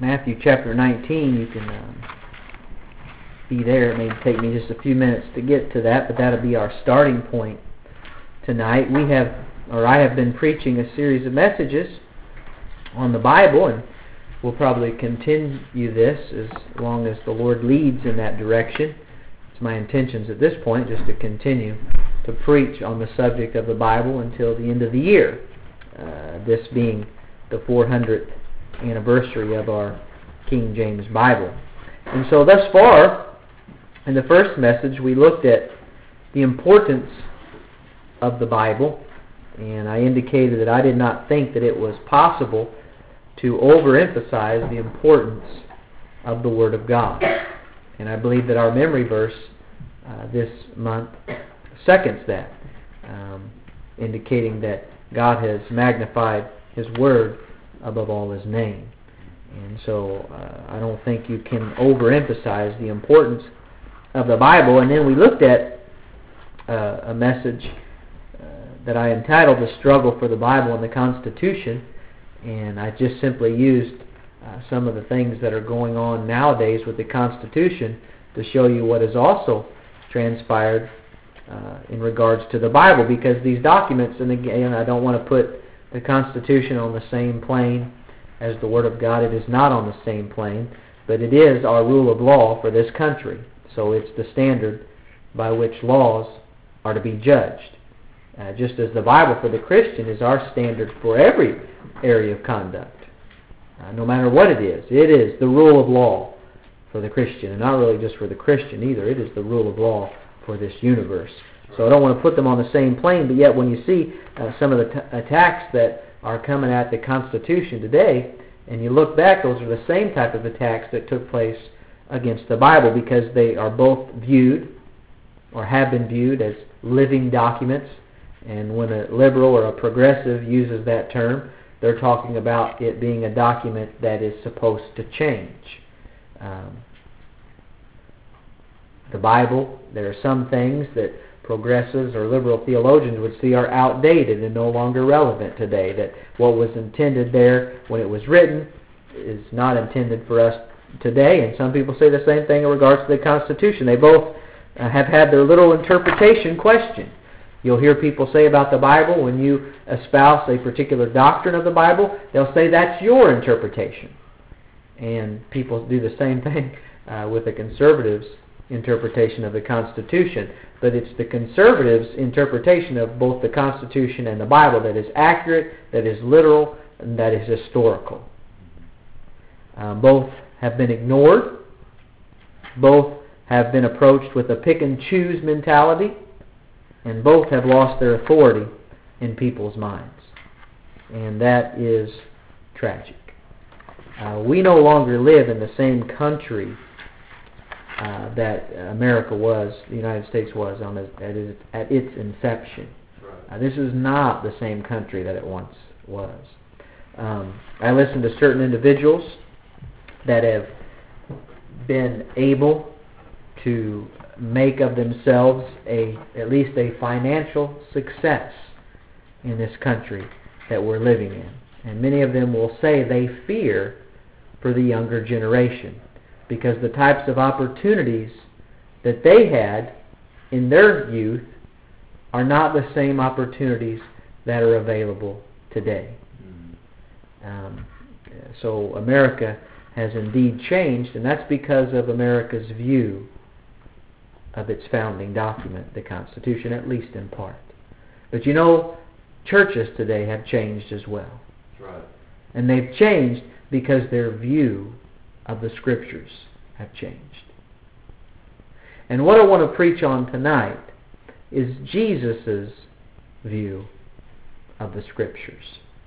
Matthew chapter 19. You can be there. It may take me just a few minutes to get to that, but that'll be our starting point tonight. I have been preaching a series of messages on the Bible, and we'll probably continue this as long as the Lord leads in that direction. It's my intentions at this point just to continue to preach on the subject of the Bible until the end of the year, this being the 400th anniversary of our King James Bible. And so thus far, in the first message, we looked at the importance of the Bible, and I indicated that I did not think that it was possible to overemphasize the importance of the Word of God. And I believe that our memory verse this month seconds that, indicating that God has magnified His Word above all His name. And so I don't think you can overemphasize the importance of the Bible. And then we looked at a message that I entitled The Struggle for the Bible and the Constitution, and I just simply used some of the things that are going on nowadays with the Constitution to show you what has also transpired in regards to the Bible, because these documents, and again, I don't want to put the Constitution on the same plane as the Word of God. It is not on the same plane, but it is our rule of law for this country. So it's the standard by which laws are to be judged. Just as the Bible for the Christian is our standard for every area of conduct, no matter what it is. It is the rule of law for the Christian, and not really just for the Christian either. It is the rule of law for this universe. So I don't want to put them on the same plane, but yet when you see some of the attacks that are coming at the Constitution today, and you look back, those are the same type of attacks that took place against the Bible, because they are both viewed, or have been viewed, as living documents. And when a liberal or a progressive uses that term, they're talking about it being a document that is supposed to change. The Bible, there are some things that progressives or liberal theologians would see are outdated and no longer relevant today, that what was intended there when it was written is not intended for us today. And some people say the same thing in regards to the Constitution. They both have had their little interpretation questioned. You'll hear people say about the Bible, when you espouse a particular doctrine of the Bible, they'll say that's your interpretation. And people do the same thing with the conservatives' interpretation of the Constitution. But it's the conservatives' interpretation of both the Constitution and the Bible that is accurate, that is literal, and that is historical. Both have been ignored. Both have been approached with a pick-and-choose mentality. And both have lost their authority in people's minds. And that is tragic. We no longer live in the same country that America was, the United States was, at its inception. This is not the same country that it once was. I listen to certain individuals that have been able to make of themselves at least a financial success in this country that we're living in. And many of them will say they fear for the younger generation, because the types of opportunities that they had in their youth are not the same opportunities that are available today. So America has indeed changed, and that's because of America's view of its founding document, the Constitution, at least in part. But you know, churches today have changed as well. That's right. And they've changed because their view of the Scriptures have changed. And what I want to preach on tonight is Jesus' view of the Scriptures.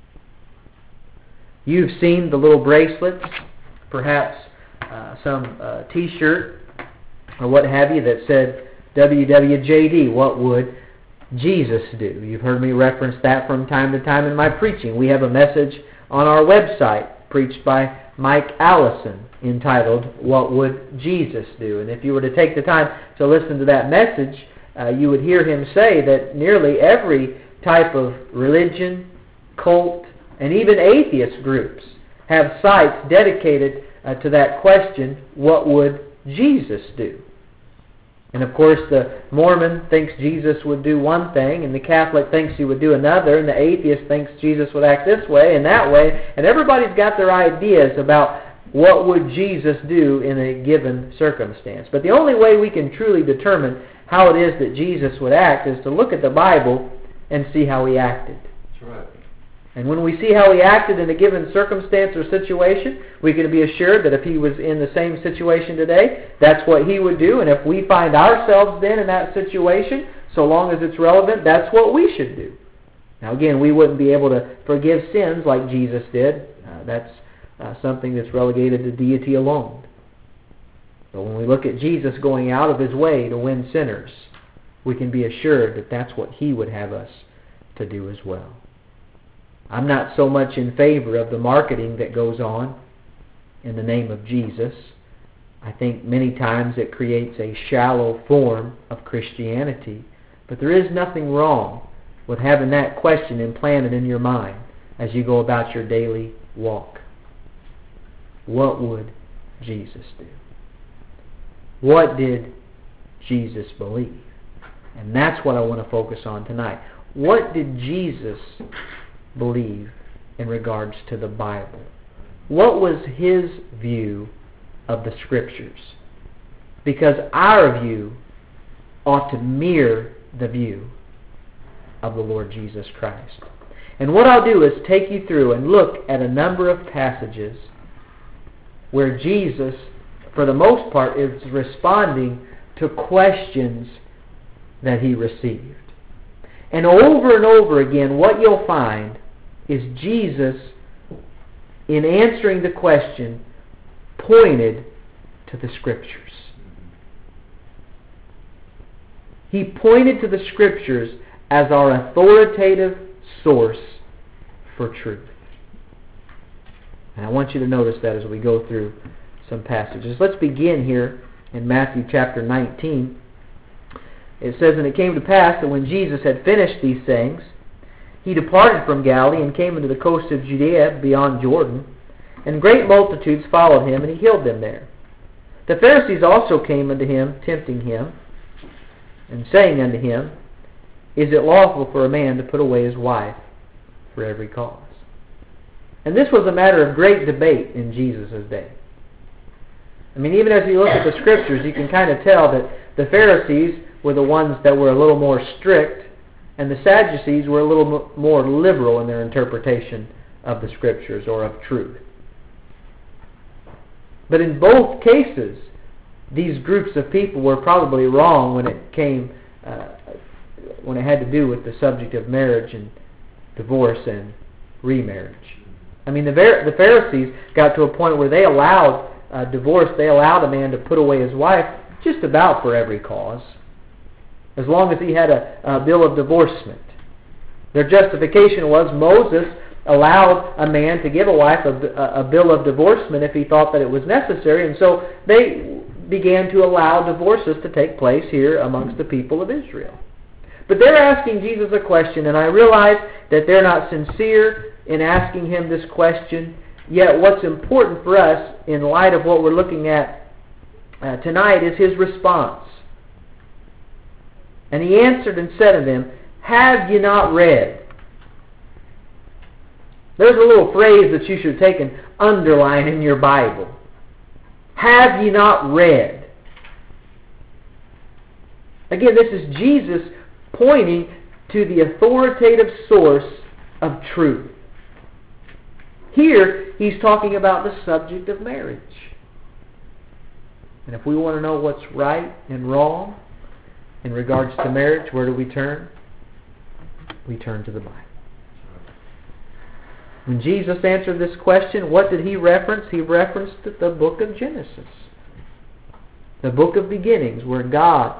You've seen the little bracelets, perhaps some T-shirt or what have you that said WWJD, what would Jesus do? You've heard me reference that from time to time in my preaching. We have a message on our website preached by Mike Allison entitled, What Would Jesus Do? And if you were to take the time to listen to that message, you would hear him say that nearly every type of religion, cult, and even atheist groups have sites dedicated to that question, what would Jesus do? And of course the Mormon thinks Jesus would do one thing, and the Catholic thinks he would do another, and the atheist thinks Jesus would act this way and that way, and everybody's got their ideas about what would Jesus do in a given circumstance. But the only way we can truly determine how it is that Jesus would act is to look at the Bible and see how he acted. That's right. And when we see how he acted in a given circumstance or situation, we can be assured that if he was in the same situation today, that's what he would do. And if we find ourselves then in that situation, so long as it's relevant, that's what we should do. Now again, we wouldn't be able to forgive sins like Jesus did. That's something that's relegated to deity alone. But when we look at Jesus going out of his way to win sinners, we can be assured that that's what he would have us to do as well. I'm not so much in favor of the marketing that goes on in the name of Jesus. I think many times it creates a shallow form of Christianity. But there is nothing wrong with having that question implanted in your mind as you go about your daily walk. What would Jesus do? What did Jesus believe? And that's what I want to focus on tonight. What did Jesus believe in regards to the Bible? What was his view of the Scriptures? Because our view ought to mirror the view of the Lord Jesus Christ. And what I'll do is take you through and look at a number of passages where Jesus, for the most part, is responding to questions that he received. And over again, what you'll find is Jesus, in answering the question, pointed to the Scriptures. He pointed to the Scriptures as our authoritative source for truth. And I want you to notice that as we go through some passages. Let's begin here in Matthew chapter 19. It says, "And it came to pass that when Jesus had finished these sayings, he departed from Galilee and came into the coast of Judea beyond Jordan. And great multitudes followed him, and he healed them there. The Pharisees also came unto him, tempting him, and saying unto him, Is it lawful for a man to put away his wife for every cause?" And this was a matter of great debate in Jesus' day. I mean, even as you look at the Scriptures, you can kind of tell that the Pharisees were the ones that were a little more strict, and the Sadducees were a little more liberal in their interpretation of the Scriptures or of truth. But in both cases, these groups of people were probably wrong when it came, when it had to do with the subject of marriage and divorce and remarriage. I mean, the Pharisees got to a point where they allowed divorce. They allowed a man to put away his wife just about for every cause, as long as he had a bill of divorcement. Their justification was Moses allowed a man to give a wife a bill of divorcement if he thought that it was necessary, and so they began to allow divorces to take place here amongst the people of Israel. But they're asking Jesus a question, and I realize that they're not sincere in asking him this question, yet what's important for us in light of what we're looking at tonight is his response. And he answered and said to them, "Have ye not read?" There's a little phrase that you should take and underline in your Bible. Have ye not read? Again, this is Jesus pointing to the authoritative source of truth. Here, he's talking about the subject of marriage. And if we want to know what's right and wrong in regards to marriage, where do we turn? We turn to the Bible. When Jesus answered this question, what did he reference? He referenced the book of Genesis, the book of beginnings, where God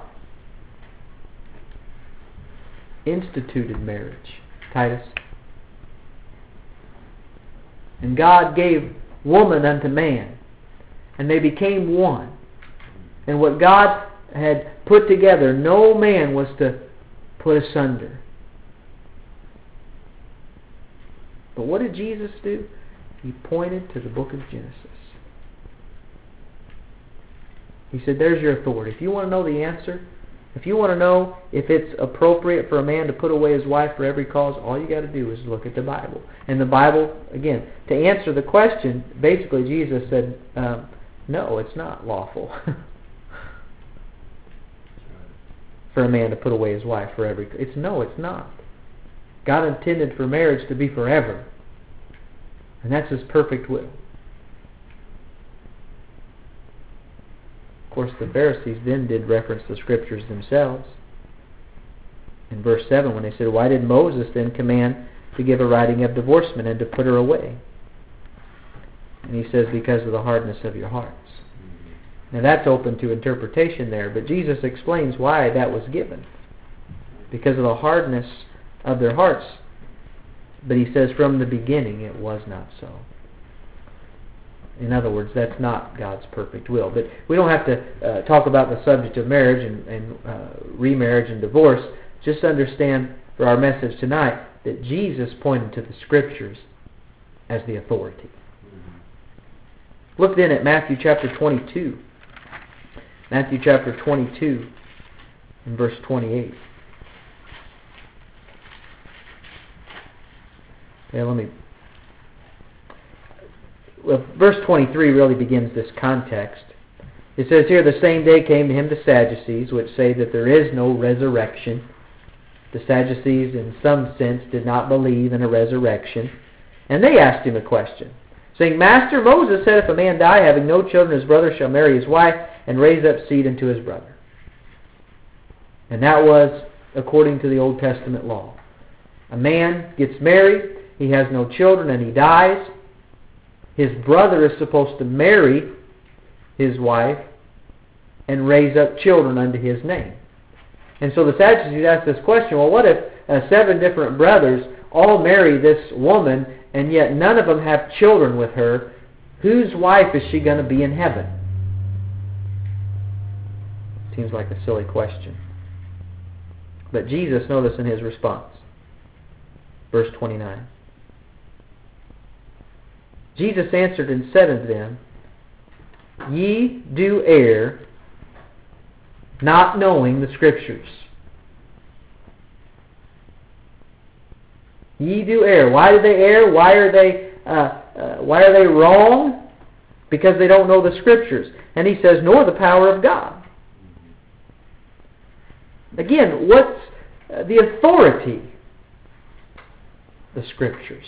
instituted marriage. Titus. And God gave woman unto man, and they became one. And what God had put together, no man was to put asunder. But what did Jesus do? He pointed to the book of Genesis. He said, there's your authority. If you want to know the answer, if you want to know if it's appropriate for a man to put away his wife for every cause, all you got to do is look at the Bible. And the Bible, again, to answer the question, basically Jesus said, no, it's not lawful for a man to put away his wife for every... It's not. God intended for marriage to be forever. And that's His perfect will. Of course, the Pharisees then did reference the Scriptures themselves. In verse 7, when they said, why did Moses then command to give a writing of divorcement and to put her away? And he says, because of the hardness of your hearts. Now that's open to interpretation there, but Jesus explains why that was given. Because of the hardness of their hearts. But he says, from the beginning it was not so. In other words, that's not God's perfect will. But we don't have to talk about the subject of marriage and remarriage and divorce. Just understand for our message tonight that Jesus pointed to the Scriptures as the authority. Look then at Matthew chapter 22. Matthew chapter 22 and verse 28. Verse 23 really begins this context. It says here, the same day came to him the Sadducees, which say that there is no resurrection. The Sadducees, in some sense, did not believe in a resurrection. And they asked him a question, saying, Master, Moses said, if a man die having no children, his brother shall marry his wife and raise up seed unto his brother. And that was according to the Old Testament law. A man gets married, he has no children, and he dies. His brother is supposed to marry his wife and raise up children unto his name. And so the Sadducees asked this question, well, what if 7 different brothers all marry this woman and yet none of them have children with her? Whose wife is she going to be in heaven? Seems like a silly question. But Jesus, notice in His response. Verse 29. Jesus answered and said unto them, Ye do err, not knowing the Scriptures. Ye do err. Why do they err? Why are they wrong? Because they don't know the Scriptures. And He says, nor the power of God. Again, what's the authority? The Scriptures.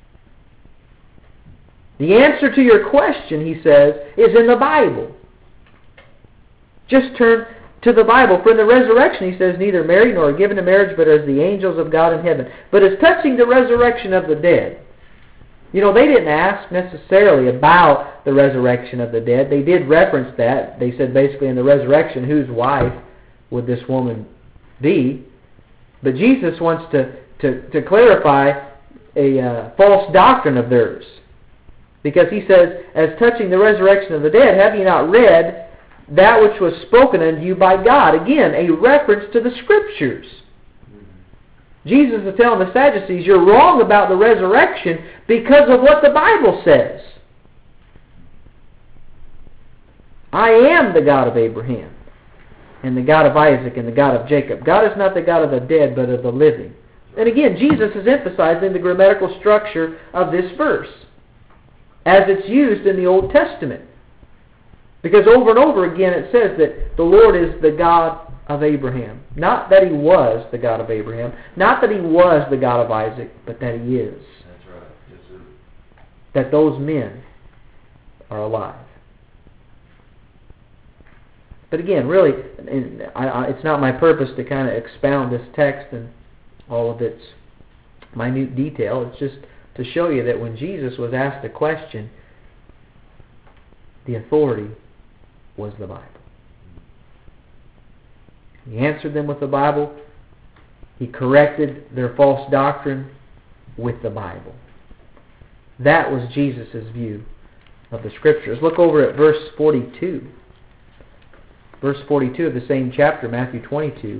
The answer to your question, he says, is in the Bible. Just turn to the Bible. For in the resurrection, he says, neither married nor given to marriage, but as the angels of God in heaven. But as touching the resurrection of the dead, they didn't ask necessarily about the resurrection of the dead. They did reference that. They said basically in the resurrection, whose wife would this woman be? But Jesus wants to clarify a false doctrine of theirs. Because he says, as touching the resurrection of the dead, have ye not read that which was spoken unto you by God? Again, a reference to the Scriptures. Jesus is telling the Sadducees, you're wrong about the resurrection because of what the Bible says. I am the God of Abraham, and the God of Isaac, and the God of Jacob. God is not the God of the dead, but of the living. And again, Jesus is emphasizing the grammatical structure of this verse as it's used in the Old Testament. Because over and over again it says that the Lord is the God of Abraham. Not that He was the God of Abraham. Not that He was the God of Isaac, but that He is. That's right. Yes, sir. That those men are alive. But again, really, it's not my purpose to kind of expound this text and all of its minute detail. It's just to show you that when Jesus was asked a question, the authority was the Bible. He answered them with the Bible. He corrected their false doctrine with the Bible. That was Jesus' view of the Scriptures. Look over at verse 42. Verse 42 of the same chapter, Matthew 22.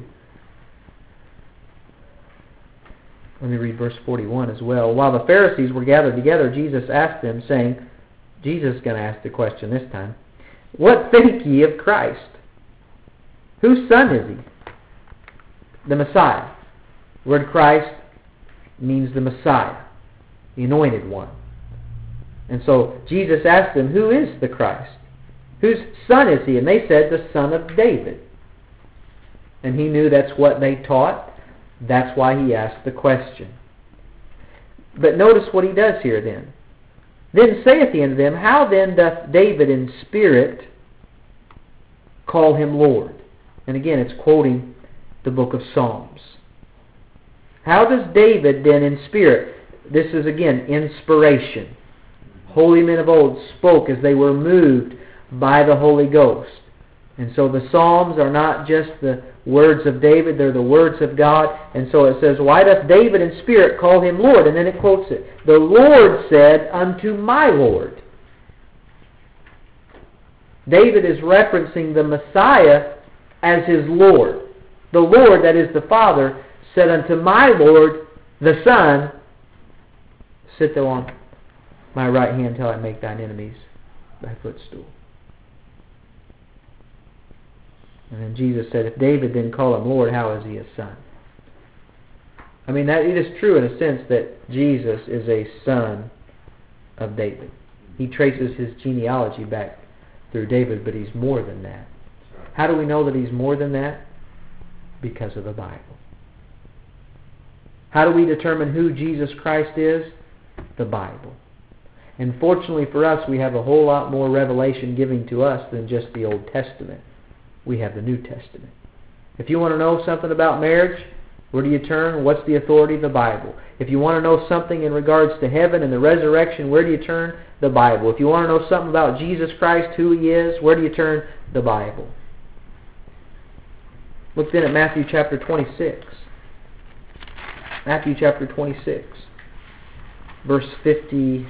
Let me read verse 41 as well. While the Pharisees were gathered together, Jesus asked them, saying, Jesus is going to ask the question this time, What think ye of Christ? Whose son is he? The Messiah. The word Christ means the Messiah, the anointed one. And so Jesus asked them, who is the Christ? Whose son is he? And they said, the son of David. And he knew that's what they taught. That's why he asked the question. But notice what he does here then. Then saith he unto them, how then doth David in spirit call him Lord? And again, it's quoting the book of Psalms. How does David then in spirit, this is again inspiration. Holy men of old spoke as they were moved by the Holy Ghost. And so the Psalms are not just the words of David, they're the words of God. And so it says, why doth David in spirit call him Lord? And then it quotes it. The Lord said unto my Lord. David is referencing the Messiah as his Lord. The Lord, that is the Father, said unto my Lord, the Son, sit thou on my right hand till I make thine enemies thy footstool. And then Jesus said, if David didn't call him Lord, how is he a son? I mean, that it is true in a sense that Jesus is a son of David. He traces his genealogy back through David, but he's more than that. How do we know that he's more than that? Because of the Bible. How do we determine who Jesus Christ is? The Bible. And fortunately for us, we have a whole lot more revelation given to us than just the Old Testament. We have the New Testament. If you want to know something about marriage, where do you turn? What's the authority? The Bible. If you want to know something in regards to heaven and the resurrection, where do you turn? The Bible. If you want to know something about Jesus Christ, who he is, where do you turn? The Bible. Look then at Matthew chapter 26. Matthew chapter 26, verse 53.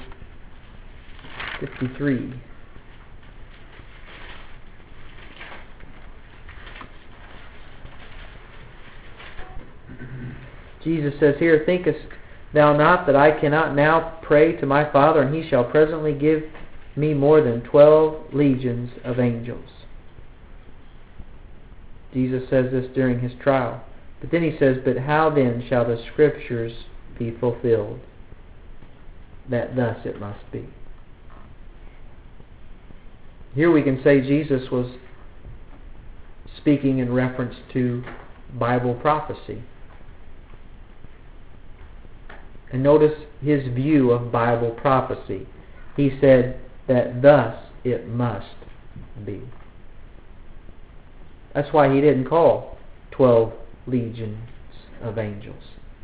Jesus says here, thinkest thou not that I cannot now pray to my Father, and he shall presently give me more than 12 legions of angels? Jesus says this during his trial. But then he says, but how then shall the Scriptures be fulfilled, that thus it must be? Here we can say Jesus was speaking in reference to Bible prophecy. And notice his view of Bible prophecy. He said that thus it must be. That's why he didn't call 12 legions of angels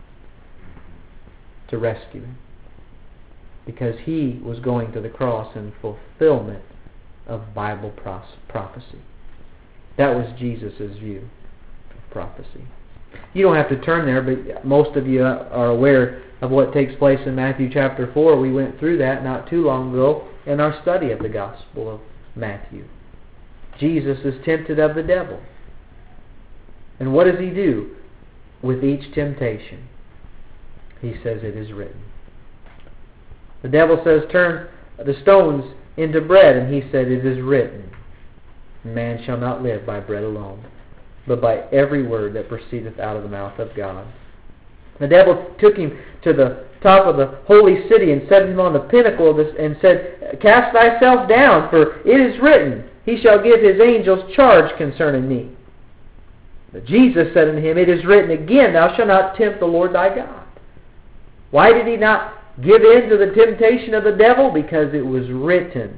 to rescue him. Because he was going to the cross in fulfillment of Bible prophecy. That was Jesus' view of prophecy. You don't have to turn there, but most of you are aware of what takes place in Matthew chapter 4. We went through that not too long ago in our study of the Gospel of Matthew. Jesus is tempted of the devil. And what does he do with each temptation? He says, it is written. The devil says, turn the stones into bread. And he said, it is written, man shall not live by bread alone, but by every word that proceedeth out of the mouth of God. The devil took him to the top of the holy city and set him on the pinnacle of this, and said, cast thyself down, for it is written, he shall give his angels charge concerning thee. But Jesus said unto him, it is written again, thou shalt not tempt the Lord thy God. Why did he not give in to the temptation of the devil? Because it was written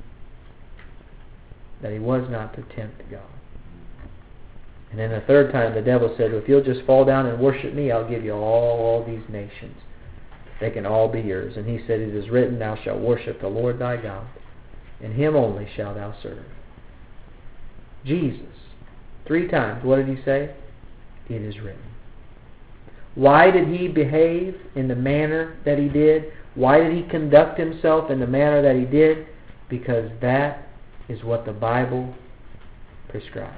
that he was not to tempt God. And then the third time the devil said, if you'll just fall down and worship me, I'll give you all these nations. They can all be yours. And he said, it is written, thou shalt worship the Lord thy God, and him only shalt thou serve. Jesus, 3 times, what did he say? It is written. Why did he behave in the manner that he did? Why did he conduct himself in the manner that he did? Because that is what the Bible prescribed.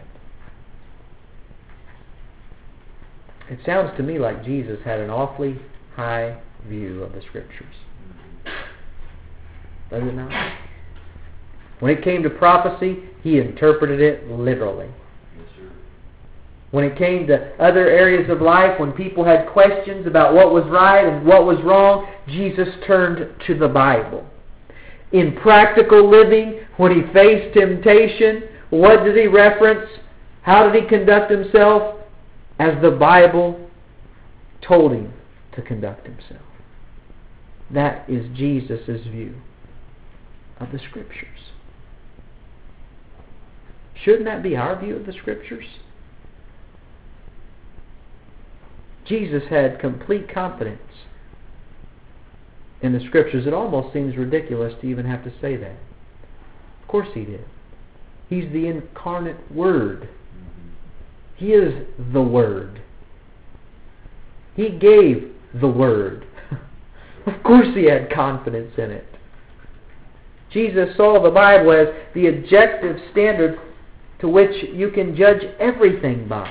It sounds to me like Jesus had an awfully high view of the Scriptures. Does it not? When it came to prophecy, He interpreted it literally. When it came to other areas of life, when people had questions about what was right and what was wrong, Jesus turned to the Bible. In practical living, when He faced temptation, what did He reference? How did He conduct Himself? As the Bible told Him to conduct Himself. That is Jesus' view of the Scriptures. Shouldn't that be our view of the Scriptures? Jesus had complete confidence in the Scriptures. It almost seems ridiculous to even have to say that. Of course He did. He's the incarnate Word. He is the Word. He gave the Word. Of course He had confidence in it. Jesus saw the Bible as the objective standard to which you can judge everything by.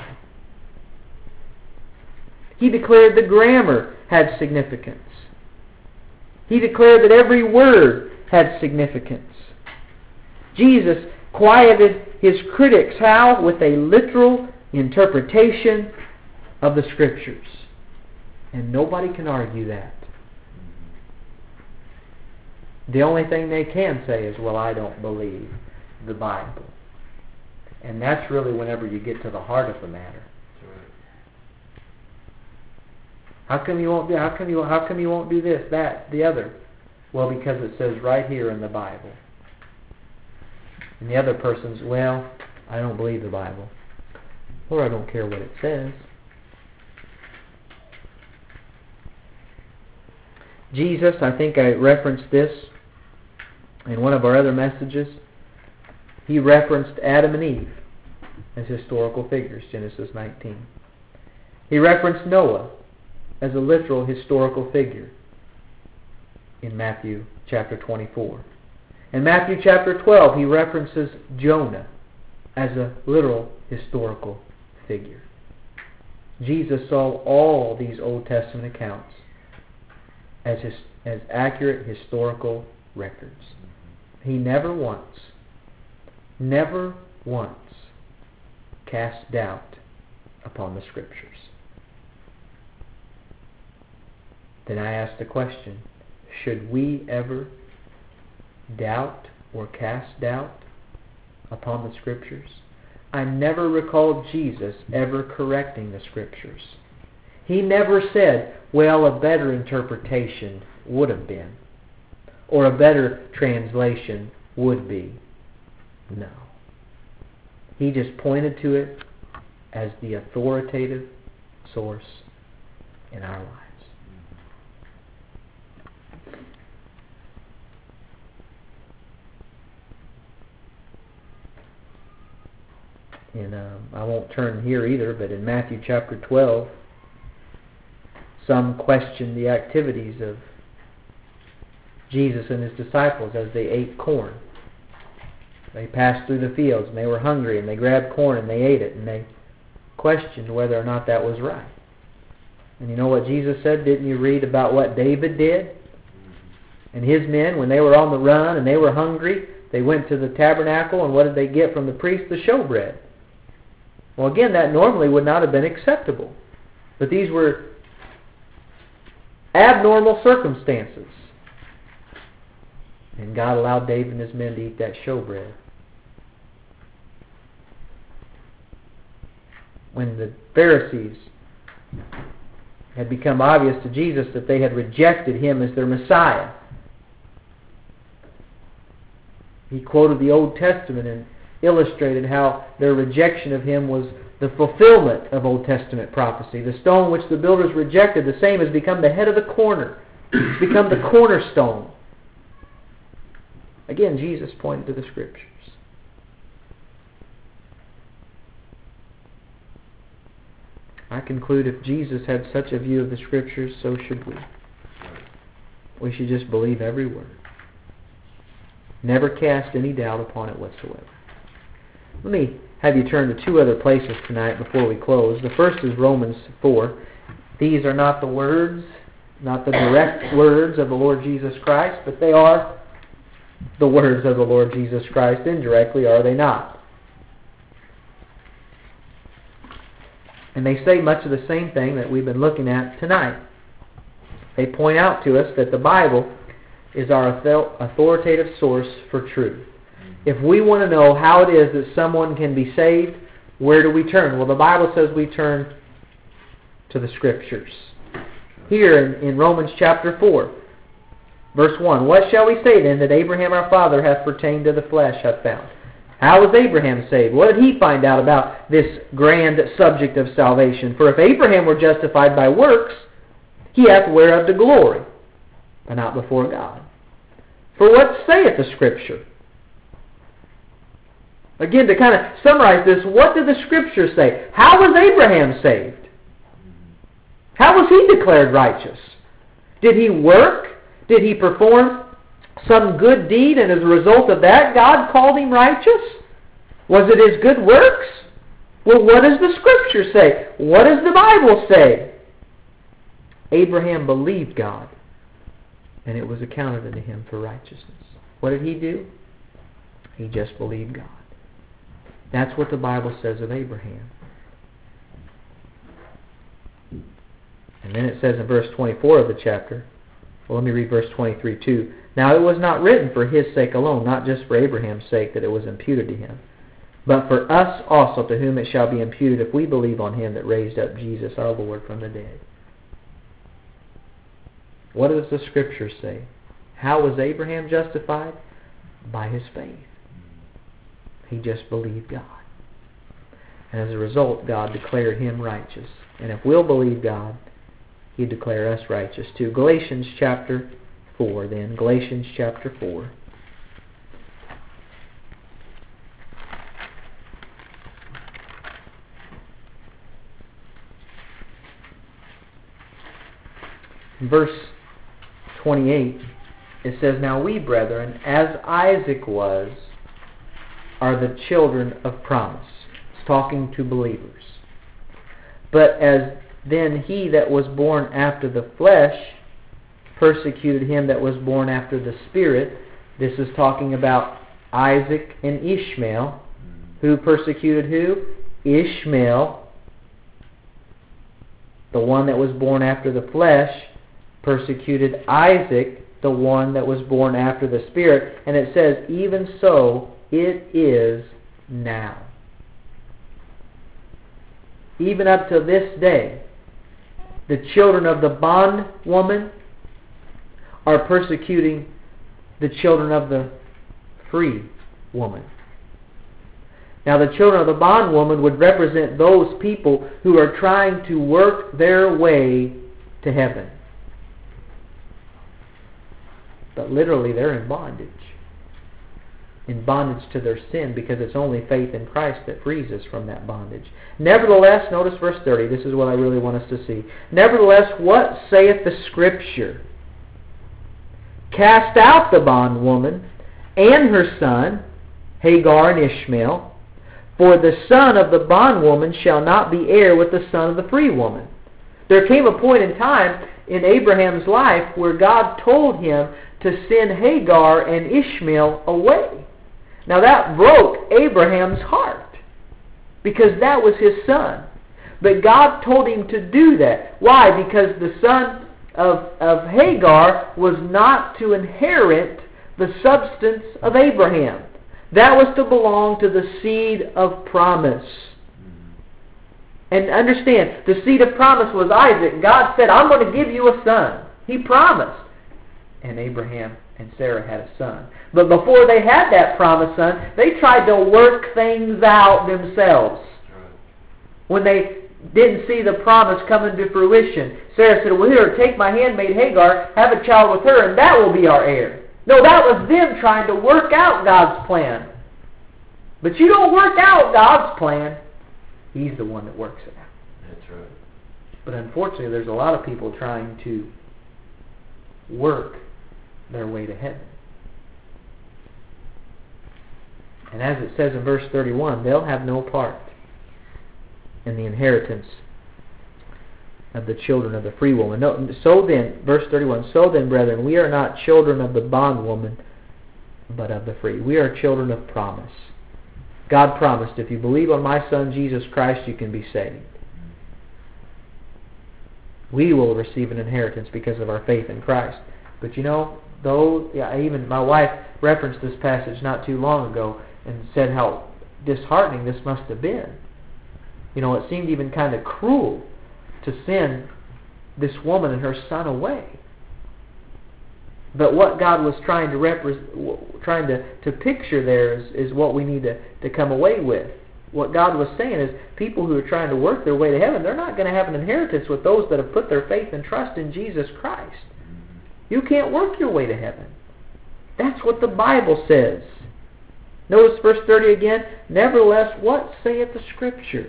He declared the grammar had significance. He declared that every word had significance. Jesus quieted His critics. How? With a literal interpretation of the Scriptures. And nobody can argue that. The only thing they can say is, well, I don't believe the Bible. And that's really whenever you get to the heart of the matter. How come you won't do? How come you won't do this, that, the other? Well, because it says right here in the Bible. And the other person's, well, I don't believe the Bible, or I don't care what it says. Jesus, I think I referenced this in one of our other messages. He referenced Adam and Eve as historical figures, Genesis 19. He referenced Noah as a literal historical figure in Matthew chapter 24. In Matthew chapter 12, he references Jonah as a literal historical figure. Jesus saw all these Old Testament accounts as accurate historical records. He never once cast doubt upon the Scriptures. Then I ask the question, should we ever doubt or cast doubt upon the Scriptures? I never recall Jesus ever correcting the Scriptures. He never said, well, a better interpretation would have been, or a better translation would be. No. He just pointed to it as the authoritative source in our lives. And I won't turn here either, but in Matthew chapter 12, some question the activities of Jesus and His disciples as they ate corn. They passed through the fields and they were hungry and they grabbed corn and they ate it and they questioned whether or not that was right. And you know what Jesus said? Didn't you read about what David did? And his men, when they were on the run and they were hungry, they went to the tabernacle, and what did they get from the priest? The showbread. Well, again, that normally would not have been acceptable. But these were abnormal circumstances. And God allowed David and his men to eat that showbread. When the Pharisees had become obvious to Jesus that they had rejected Him as their Messiah, He quoted the Old Testament and illustrated how their rejection of Him was the fulfillment of Old Testament prophecy. The stone which the builders rejected, the same has become the head of the corner. It's become the cornerstone. Again, Jesus pointed to the Scriptures. I conclude if Jesus had such a view of the Scriptures, so should we. We should just believe every word. Never cast any doubt upon it whatsoever. Let me have you turn to two other places tonight before we close. The first is Romans 4. These are not the words, not the direct words of the Lord Jesus Christ, but they are the words of the Lord Jesus Christ indirectly, are they not? And they say much of the same thing that we've been looking at tonight. They point out to us that the Bible is our authoritative source for truth. If we want to know how it is that someone can be saved, where do we turn? Well, the Bible says we turn to the Scriptures. Here in Romans chapter 4, verse 1, what shall we say then that Abraham our father hath pertained to the flesh hath found? How was Abraham saved? What did he find out about this grand subject of salvation? For if Abraham were justified by works, he hath whereof to glory, but not before God. For what saith the Scripture? Again, to kind of summarize this, what did the Scripture say? How was Abraham saved? How was he declared righteous? Did he work? Did he perform some good deed, and as a result of that, God called him righteous? Was it his good works? Well, what does the Scripture say? What does the Bible say? Abraham believed God, and it was accounted unto him for righteousness. What did he do? He just believed God. That's what the Bible says of Abraham. And then it says in verse 24 of the chapter, well, let me read verse 23 too. Now it was not written for his sake alone, not just for Abraham's sake that it was imputed to him, but for us also, to whom it shall be imputed if we believe on him that raised up Jesus our Lord from the dead. What does the Scripture say? How was Abraham justified? By his faith. He just believed God. And as a result, God declared him righteous. And if we'll believe God, He'd declare us righteous too. Galatians chapter 4 then. Galatians chapter 4. In verse 28, it says, Now we, brethren, as Isaac was, are the children of promise. It's talking to believers. But as then he that was born after the flesh persecuted him that was born after the Spirit. This is talking about Isaac and Ishmael. Who persecuted who? Ishmael, the one that was born after the flesh, persecuted Isaac, the one that was born after the Spirit. And it says, even so it is now. Even up to this day, the children of the bondwoman are persecuting the children of the free woman. Now, the children of the bondwoman would represent those people who are trying to work their way to heaven. But literally, they're in bondage. In bondage to their sin, because it's only faith in Christ that frees us from that bondage. Nevertheless, notice verse 30. This is what I really want us to see. Nevertheless, what saith the Scripture? Cast out the bondwoman and her son, Hagar and Ishmael, for the son of the bondwoman shall not be heir with the son of the free woman. There came a point in time in Abraham's life where God told him to send Hagar and Ishmael away. Now that broke Abraham's heart, because that was his son. But God told him to do that. Why? Because the son of Hagar was not to inherit the substance of Abraham. That was to belong to the seed of promise. And understand, the seed of promise was Isaac. God said, I'm going to give you a son. He promised. And Abraham and Sarah had a son. But before they had that promised son, they tried to work things out themselves. When they didn't see the promise coming to fruition, Sarah said, well, here, take my handmaid Hagar, have a child with her, and that will be our heir. No, that was them trying to work out God's plan. But you don't work out God's plan. He's the one that works it out. That's right. But unfortunately, there's a lot of people trying to work their way to heaven. And as it says in verse 31, they'll have no part in the inheritance of the children of the free woman. No, so then, verse 31, so then, brethren, we are not children of the bondwoman, but of the free. We are children of promise. God promised, if you believe on my Son Jesus Christ, you can be saved. We will receive an inheritance because of our faith in Christ. But even my wife referenced this passage not too long ago and said how disheartening this must have been. It seemed even kind of cruel to send this woman and her son away. But what God was trying to picture there is what we need to come away with. What God was saying is people who are trying to work their way to heaven, they're not going to have an inheritance with those that have put their faith and trust in Jesus Christ. You can't work your way to heaven. That's what the Bible says. Notice verse 30 again. Nevertheless, what saith the Scripture?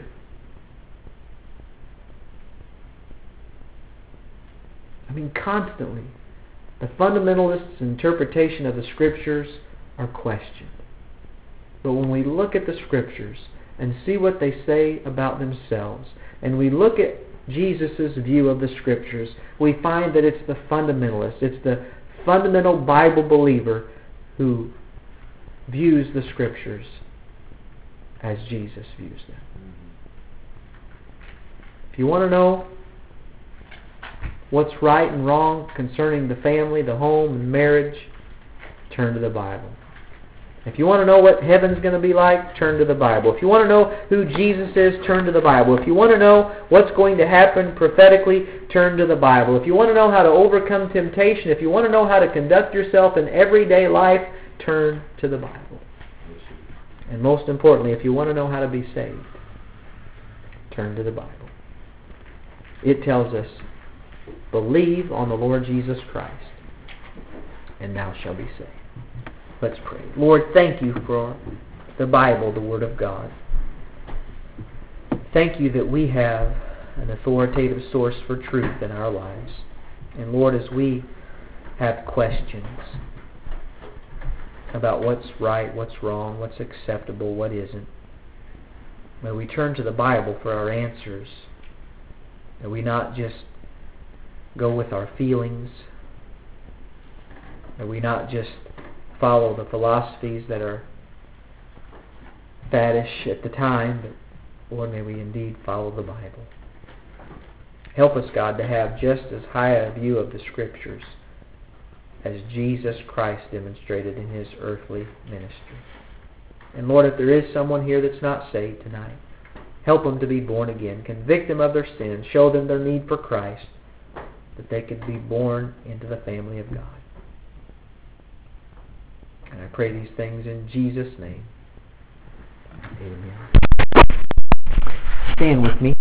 Constantly, the fundamentalists' interpretation of the Scriptures are questioned. But when we look at the Scriptures and see what they say about themselves, and we look at Jesus' view of the Scriptures, we find that it's the fundamentalist, it's the fundamental Bible believer who views the Scriptures as Jesus views them. If you want to know what's right and wrong concerning the family, the home, and marriage, turn to the Bible. If you want to know what heaven's going to be like, turn to the Bible. If you want to know who Jesus is, turn to the Bible. If you want to know what's going to happen prophetically, turn to the Bible. If you want to know how to overcome temptation, if you want to know how to conduct yourself in everyday life, turn to the Bible. And most importantly, if you want to know how to be saved, turn to the Bible. It tells us, believe on the Lord Jesus Christ, and thou shalt be saved. Let's pray. Lord, thank you for the Bible, the Word of God. Thank you that we have an authoritative source for truth in our lives. And Lord, as we have questions about what's right, what's wrong, what's acceptable, what isn't, may we turn to the Bible for our answers. May we not just go with our feelings. May we not just follow the philosophies that are faddish at the time, but Lord, may we indeed follow the Bible. Help us, God, to have just as high a view of the Scriptures as Jesus Christ demonstrated in His earthly ministry. And Lord, if there is someone here that's not saved tonight, help them to be born again. Convict them of their sins. Show them their need for Christ, that they could be born into the family of God. And I pray these things in Jesus' name. Amen. Stand with me.